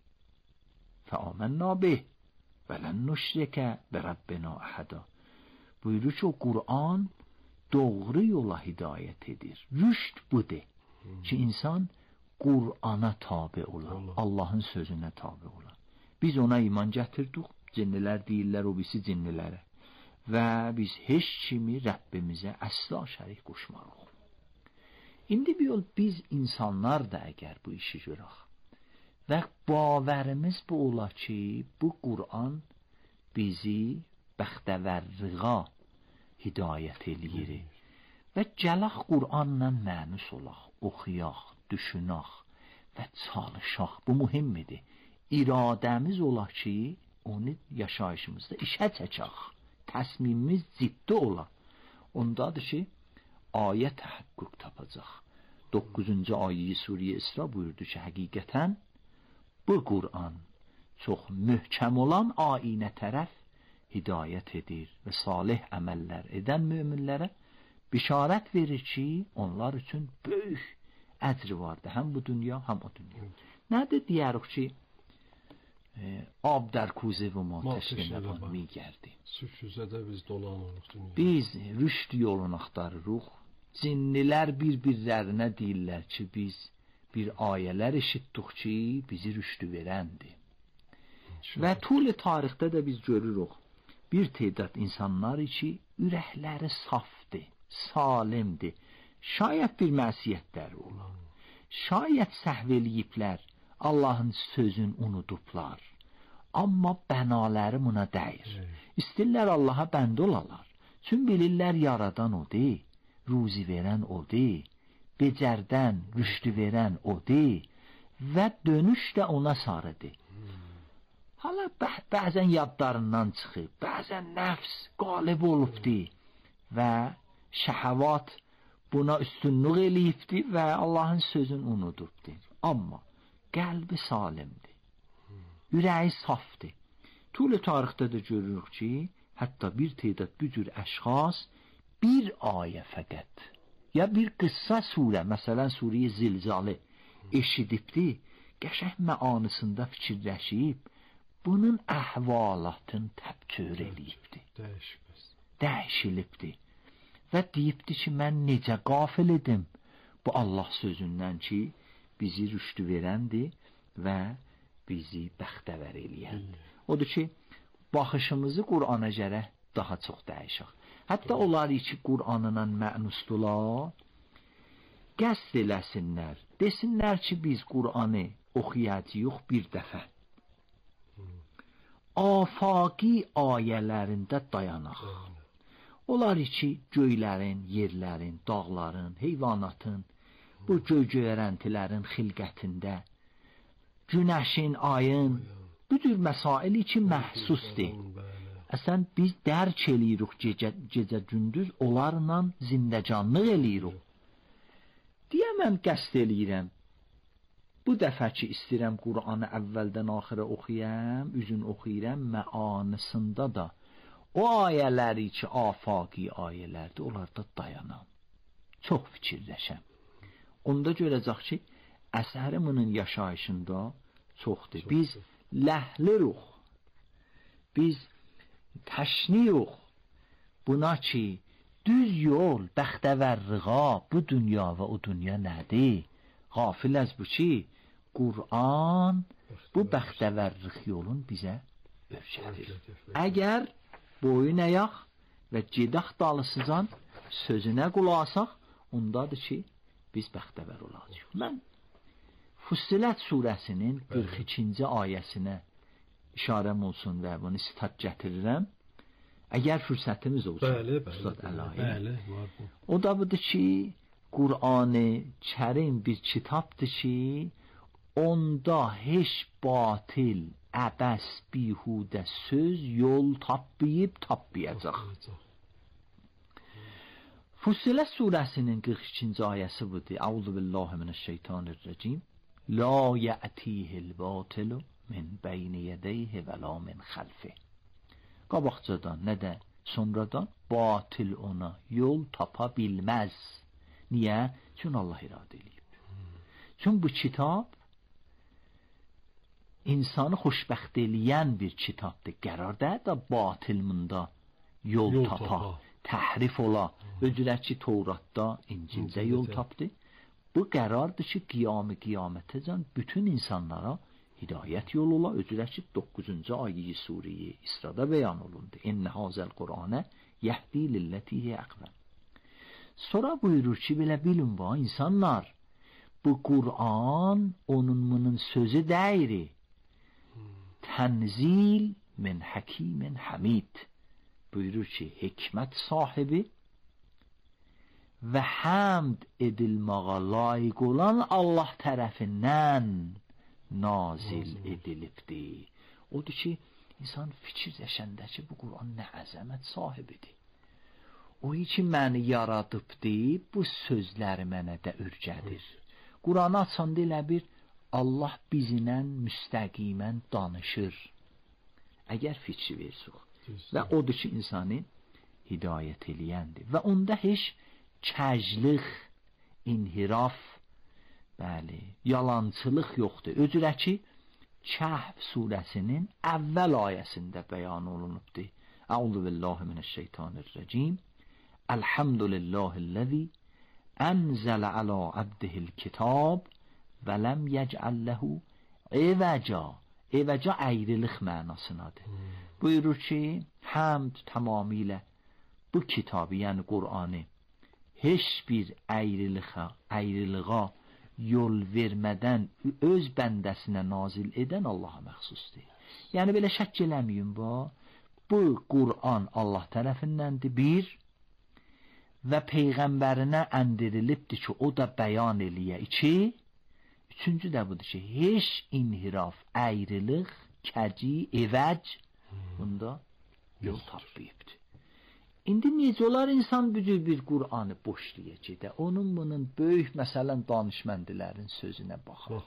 Fəamənna bih və lən nüşrikə bi Rabbina əhəda. Buyurur ki, o Qur'an doğru yola hidayət edir. Rüşd budur. Hmm. Ki, insan Qur'ana tabi olar, Allahın sözünə tabi olar. Biz ona iman gətirdik, cinnilər deyirlər o birisi cinnilərə. Və biz heç kimi Rəbbimizə əsla şərik qoşmarıq. İndi bir yol biz insanlar da əgər bu işi görək və bağvərimiz bu ola ki, bu Qur'an bizi bəxtəvərriğa hidayət eləyir və gələk Qur'anla mənus olaq, oxuyaq, düşünək və çalışaq. Bu mühimmidir. İradəmiz ola ki, onu yaşayışımızda işə çəkək. Təsmimimiz ciddi ola. Ondadır ki, ayə təhəqqüq tapacaq. doqquzuncu ayə Suriyə İsra buyurdu ki, həqiqətən bu Qur'an çox möhkəm olan ayinə tərəf hidayət edir və salih əməllər edən möminlərə bişarət verir ki, onlar üçün böyük əcri vardır. Həm bu dünya, həm o dünya. Nədir deyərik ki, ab در کوزه و ما تشنه نبان میگردیم. Süküzədə biz dolanırıq dünyada. Biz rüşd yolunu axtarırıq. Cinnilər bir-birlərinə deyirlər ki, biz bir ayələr eşitdik ki, bizi rüşdü verəndir. Və tul tarixdə də biz görürük bir tədad insanlar ki, ürəkləri safdır, salimdir. Şayət bir məsiyyətlər olar. Şayət səhv eləyiblər, Allahın sözün unudublar. Amma bənaları buna dəyir. İstirlər Allaha bəndə olalar. Çün bilirlər yaradan odur, ruzi verən odur, becərdən rüşdü verən odur və dönüş də ona sarıdır. Hala bəzən yadlarından çıxıb, bəzən nəfs qalib olubdur və şəhəvat buna üstünlük eləyibdir və Allahın sözünü unudubdur. Amma qəlbi salimdir. Ürəyi safdır. Tul tarixdə də görürük ki, hətta bir tədad bu cür əşxas bir ayə fəqət ya bir qıssa surə, məsələn Suriyə Zilzalə eşidibdir, qəşəng məanısında fikirləşib, bunun əhvalatını təbtür eləyibdir. Dəyişilibdir. Və deyibdir ki, mən necə qafil edim bu Allah sözündən ki, bizi rüşdü verəndir və bizi bəxtəvər eləyəndir. Odur ki, baxışımızı Qur'ana gərək daha çox dəyişək. Hətta onlar ki, Qur'anla mənusdular, qəsd eləsinlər. Desinlər ki, biz Qur'anı oxuyacağıq bir dəfə. Afaqi ayələrində dayanaq. Onlar ki, göylərin, yerlərin, dağların, heyvanatın, bu göy-göyərəntilərin xilqətində, günəşin, ayın, bu cür məsaili ki, məhsusdur. Əsən biz dərk eləyirik gecə, gecə gündüz, onlarla zindəcanlıq eləyirik. Deyə mən qəsd eləyirəm. Bu dəfə ki, istəyirəm Qur'anı əvvəldən axıra oxuyam, üzün oxuyuram, məanısında da o ayələri ki, afaqi ayələrdir, onlarda dayanam. Çox fikirləşəm. Onda görəcək ki, əsərimin yaşayışında çoxdur. Biz ləhliruq, biz təşniruq. Buna ki, düz yol, bəxtəvərriğa, bu dünya və o dünya nədir? Qafil az bu ki, Qur'an bu bəxtəvərriq yolun bizə öyrədir. Əgər boyun əyaq və gedək dalısızan sözünə qulaq asaq, ondadır ki, biz bəxtəvər olacağıq. Mən Fussilət surəsinin qırx ikinci ayəsinə işarəm olsun və bunu sitat gətirirəm. Əgər fürsətimiz olsun. Bəli, bəli, bəli. O da budur ki, Qur'an-ı Kərim bir kitabdır ki, onda heç batil, əbəs, bihudə söz yol tapmayıb tapmayacaq. Fussilət surəsinin qırx ikinci ayəsi budur. Əuzu billahi minəşşeytanirracim. La ya'tihil batilu min beyni yedeyhi və la min xəlfi. Qabaqcadan nə də sonradan batil ona yol tapa bilməz. Niyə? Çünki Allah iradə eləyib. Çünki bu kitab insanı xoşbəxt eləyən bir kitabdır. Qərar da batilmində yol, yol tapa, tapa, təhrif ola. Öcürət ki, Tevratda, İncildə yol tapdı. Bu qərardır ki, qiyamı qiyamətəcən bütün insanlara hidayət yolu ola. Öcürət ki, doqquzuncu ayə-i Suriyə İsrada bəyan olundu. İnnə hazəl Qur'anə yəhdi lillətihi əqvəm. Sonra buyurur ki, belə bilin va insanlar, bu Qur'an onun bunun sözü deyri. Tənzil min həkimin həmid. Buyurur ki, hikmət sahibi və həmd edilməyə layiq olan Allah tərəfindən nazil edilibdir. Odur ki, insan fikirləşəndə ki, bu Qur'an nə əzəmət sahibidir. O ki, məni yaradıbdır, bu sözləri mənə də ürgədir. Qur'anı açanda elə bir Allah bizlə müstəqimən danışır. Əgər fikri versiq. Və odur ki, insanı hidayət eləyəndir. Və onda heç kəclik, inhiraf, bəli, yalançılıq yoxdur. Öcürə ki, Kəhf surəsinin əvvəl ayəsində bəyan olunubdur. Əuzu billahi minəşşeytanirracim. Elhamdülillahillezî enzələ alə abdihil kitab və ləm yec'al lehu ivaca. Ivaca ayrılıq mənasındadır. Hmm. Buyurur ki, həmd tamamilə bu kitabı, yəni Qur'anı heç bir ayrılığa, ayrılığa yol vermədən öz bəndəsinə nazil edən Allaha məxsusdur. Yəni belə şəkk eləməyin bu. Bu Qur'an Allah tərəfindəndir bir və peyğəmbərinə endirilibdir ki, o da bəyan eləyə. İki, üçüncü də budur ki, heç inhiraf, ayrılıq, kəci, evac bunda yol tapmayıbdır. İndi necə olar insan bücür bir Qur'anı boşlayacaq da, onun bunun böyük məsələn danışməndilərin sözünə baxar.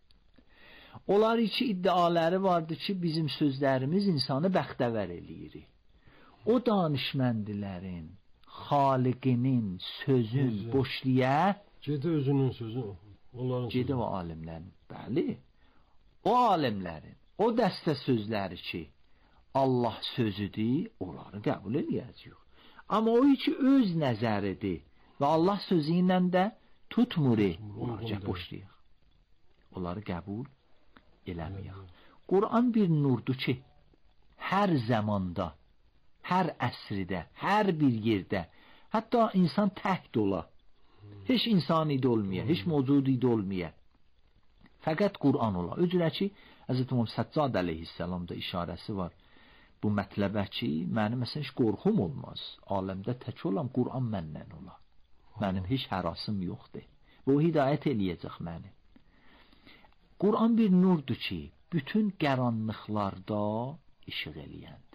Onlar iki iddiaları vardı ki, bizim sözlərimiz insanı bəxtəvər eləyir. O danışməndilərin, xaliqinin sözün boşlaya, gedə özünün sözü, onların sözü. Gedə o alimlərin, bəli, o alimlərin, o dəstə sözləri ki, Allah sözüdür, onları qəbul eləyəcək. Amma o ki öz nəzəridir və Allah sözü ilə də tutmur, onları boşlayaq. Onları qəbul eləməyək. Qur'an bir nurdur ki, hər zamanda, hər əsrdə, hər bir yerdə, hətta insan tək ola, Heç insani də olmaya, heç mövcudi də olmaya. Fəqət Qur'an ola. Öcürə ki, Həzrət İmam Səccad əleyhissalam da işarəsi var. Bu mətləbə ki, mənim məsələn heç qorxum olmaz. Aləmdə tək olam, Qur'an məndən ola. Mənim heç hərasım yoxdur. Bu hidayət eləyəcək məni. Qur'an bir nurdur ki, bütün qaranlıqlarda işıq eləyəndir.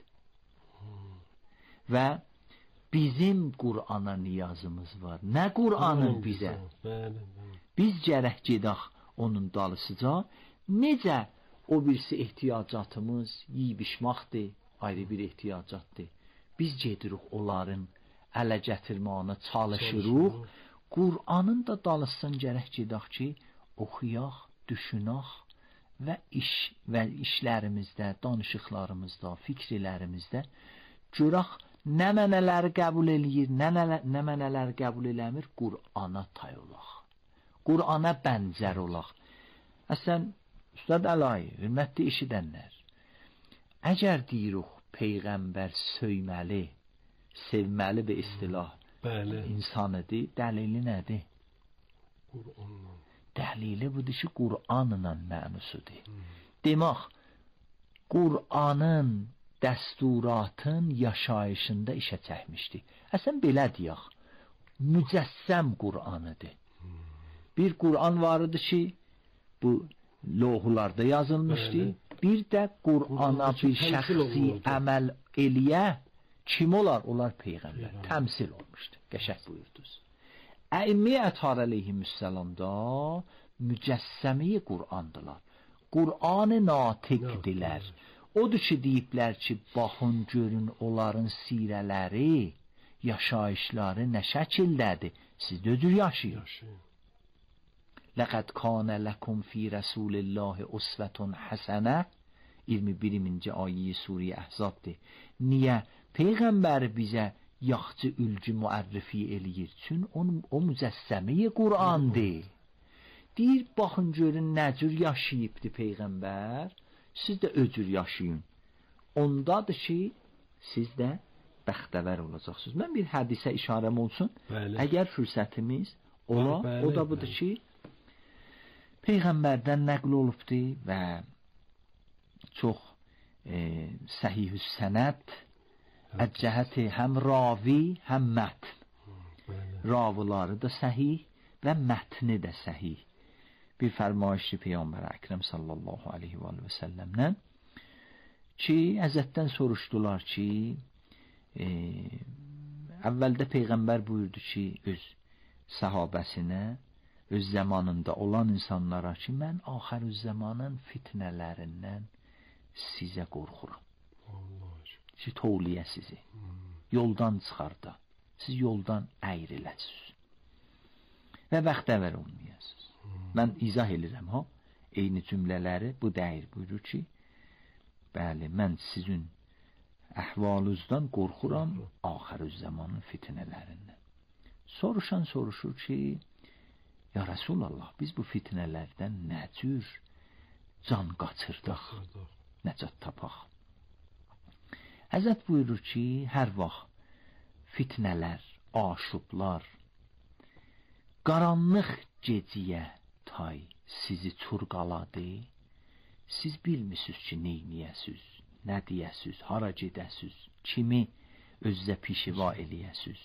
Və bizim Qur'ana niyazımız var. Nə Qur'anın bizə? Biz gərək gedək onun dalısıca. Necə o birisi ehtiyacatımız yeyib içməkdir, ayrı bir ehtiyacatdır. Biz gedirik onların ələ gətirməyinə çalışırıq. Qur'anın da dalısından gərək gedək ki, oxuyaq, düşünək və iş və işlərimizdə, danışıqlarımızda, fikirlərimizdə görək nə mənələri qəbul eləyir, nə, nə, nə mənələri qəbul eləmir, Qur'ana tay olaq. Qur'ana bənzər olaq. Əslən, Üstad Əlayi, hörmətli eşidənlər, əgər deyirik Peyğəmbər söyməli, sevməli bir istilah insanıdır, dəlili nədir? Qur'anla. Dəlili budur ki, Qur'anla mənusudur. Hmm. Demək, Qur'anın dəsturatın yaşayışında işə çəkmişdi. Əslən belə deyək, mücəssəm Qur'anıdır. Hmm. Bir Qur'an var idi ki, bu lohularda yazılmışdı. Bəli. Bir də Qur'ana bir şəxsi əməl eləyə kim olar? Onlar Peyğəmbər. Peyğəmbər. Təmsil olmuşdu. Qəşəng buyurdunuz. Əimmi Ətər əleyhissalam da mücəssəmi Qur'andılar. Qur'an-ı natiqdilər. Odur ki, deyiblər ki, baxın, görün onların sirələri, yaşayışları nə şəkildədir. Siz də ödür yaşayın. Yaşayın. Ləqəd kanə ləkum fi Rəsulillah usvətun həsənə iyirmi birinci ayə Suriyə Əhzabdır. Niyə? Peyğəmbər bizə yaxçı ülcü müərrifi eləyir. Çün onun, o mücəssəmi Qur'andır. Deyir, baxın, görün nə cür yaşayıbdır Peyğəmbər. Siz də öcür yaşayın. Ondadır ki, siz də bəxtəvər olacaqsınız. Mən bir hədisə işarəm olsun. Bəli. Əgər fürsətimiz ola, bəli, o da budur bəli. Ki, Peyğəmbərdən nəql olubdur və çox e, səhih-ü sənəd əcəhəti həm ravi, həm mətn. Raviları da səhih və mətni də səhih. Bir fərmayişi Peyğəmbər Əkrəm sallallahu aleyhi və səlləmdən ki, Həzrətdən soruşdular ki, e, əvvəldə Peyğəmbər buyurdu ki, öz səhabəsinə, öz zamanında olan insanlara ki, mən axir zamanın fitnələrindən sizə qorxuram. Ki, tövliyə sizi. Hmm. Yoldan çıxarda. Siz yoldan əyriləsiniz. Və bəxtəvər olmayasınız. Hmm. Mən izah edirəm, ha? Eyni cümlələri bu dəyir buyurur ki, bəli, mən sizin əhvalınızdan qorxuram axir zamanın fitnələrindən. Soruşan soruşur ki, ya Rasulallah, biz bu fitnələrdən nə cür can qaçırdıq, nəcat tapaq. Həzrət buyurur ki, hər vaxt fitnələr, aşublar, qaranlıq geciyə tay sizi çurqaladı, siz bilmisiniz ki, neyniyəsiz, nə deyəsiz, hara gedəsiz, kimi özdə pişiva eləyəsiz.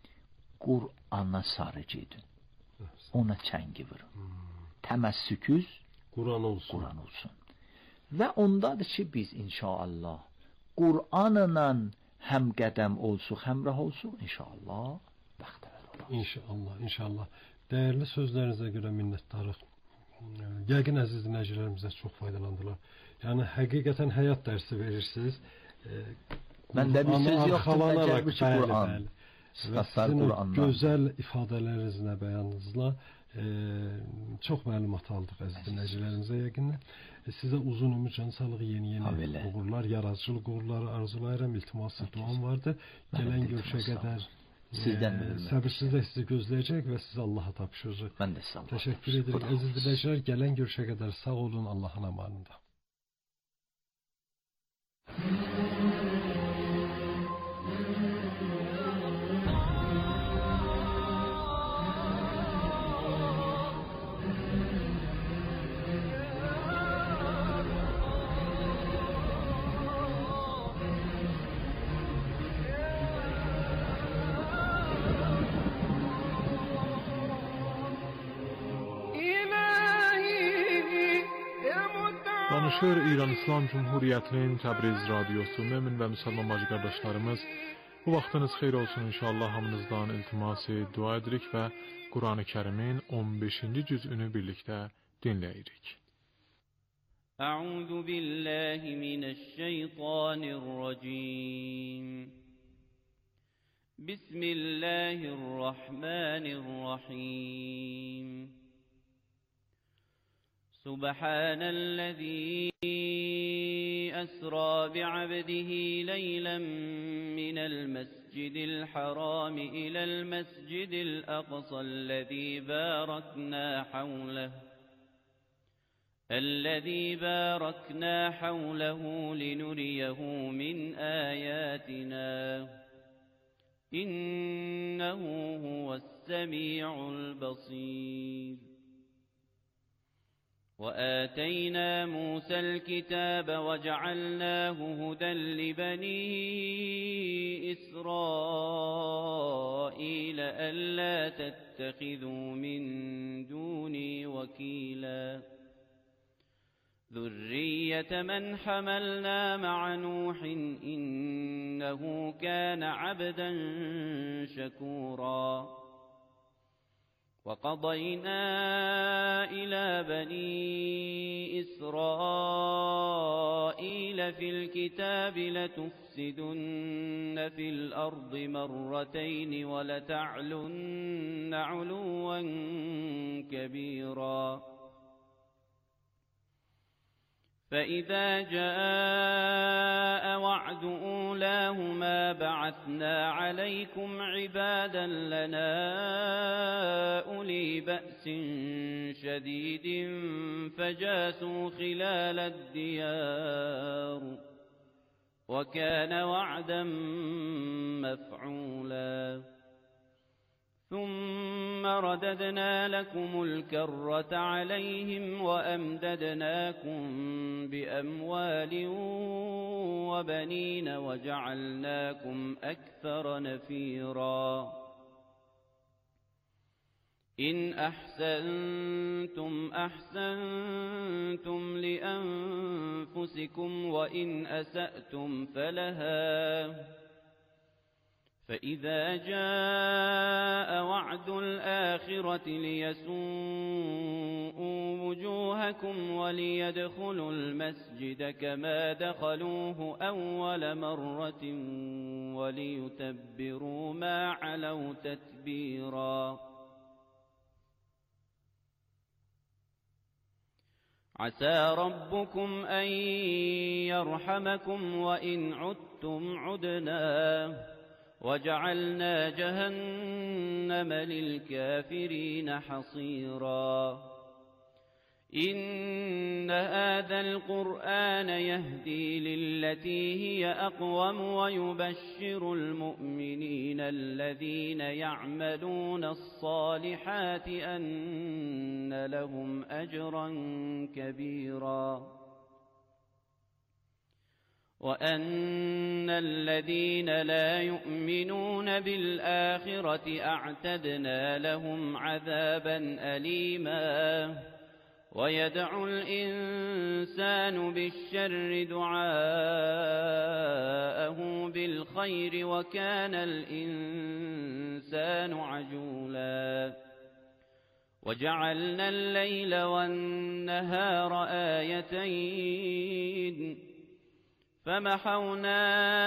Qur'ana sarı gedin. Ona çəngi vurun. Hmm. Təməssüküz Qur'an olsun. Qur'an olsun. Və ondadır ki, biz inşallah Qur'anla həm qədəm olsuq, həmrah olsuq, inşallah bəxtəvər olarıq. İnşallah, inşallah. Dəyərli sözlərinizə görə minnətdarıq. Yəqin əziz dinləyicilərimizə çox faydalandılar. Yəni həqiqətən həyat dərsi verirsiniz. E, Məndə bir söz yoxdur, məgər bu ki, Qur'an. Və sizin o gözəl ifadələrinizlə, bəyanınızla e, çox məlumat aldıq əziz dinləyicilərimizə yəqindən. E, sizə uzun ömür, can sağlığı, yeni-yeni uğurlar, yaradıcılıq uğurları arzulayıram. İltiması duam vardır. Gələn görüşə qədər sizdən e, səbirsizlə sizi gözləyəcək və sizi Allaha tapşırırıq. Mən də sizə təşəkkür edirik əziz dinləyicilər. Gələn görüşə qədər sağ olun, Allahın amanında. danışır İran İslam Cumhuriyetinin Təbriz Radyosu. Mümin ve Müslüman bacı kardeşlerimiz, bu vaxtınız xeyir olsun inşallah. Hamınızdan iltiması dua edirik ve Kur'an-ı Kerim'in on beşinci cüzünü birlikte dinleyirik. Euzu billahi mineşşeytanirracim. Bismillahirrahmanirrahim. Subhanellezî esrâ bi'abdihi leylen minel mescidil harâmi ilel mescidil aqsallezî bâraknâ havlehu الذي باركنا حوله لنريه من آياتنا إنه هو السميع البصير وآتينا موسى الكتاب وجعلناه هدى لبني إسرائيل ألا تتخذوا من دوني وكيلا ذرية من حملنا مع نوح إنه كان عبدا شكورا وقضينا إلى بني إسرائيل في الكتاب لتفسدن في الأرض مرتين ولتعلن علوا كبيرا فإذا جاء وعد أولاهما بعثنا عليكم عبادا لنا أولي بأس شديد فجاسوا خلال الديار وكان وعدا مفعولا ثم رددنا لكم الكرة عليهم وأمددناكم بأموال وبنين وجعلناكم أكثر نفيرا إن أحسنتم أحسنتم لأنفسكم وإن أسأتم فلها فإذا جاء وعد الآخرة ليسوءوا وجوهكم وليدخلوا المسجد كما دخلوه أول مرة وليتبروا ما علوا تتبيرا عسى ربكم أن يرحمكم وإن عدتم عدنا وجعلنا جهنم للكافرين حصيرا إن هذا القرآن يهدي للتي هي أقوم ويبشر المؤمنين الذين يعملون الصالحات أن لهم أجرا كبيرا وأن الذين لا يؤمنون بالآخرة أعتدنا لهم عذابا أليما ويدعو الإنسان بالشر دعاءه بالخير وكان الإنسان عجولا وجعلنا الليل والنهار آيتين فمحونا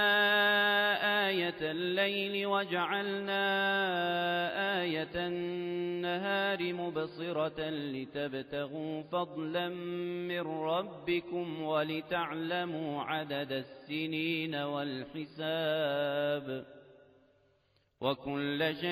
آية الليل وجعلنا آية النهار مبصرة لتبتغوا فضلا من ربكم ولتعلموا عدد السنين والحساب وكل شيء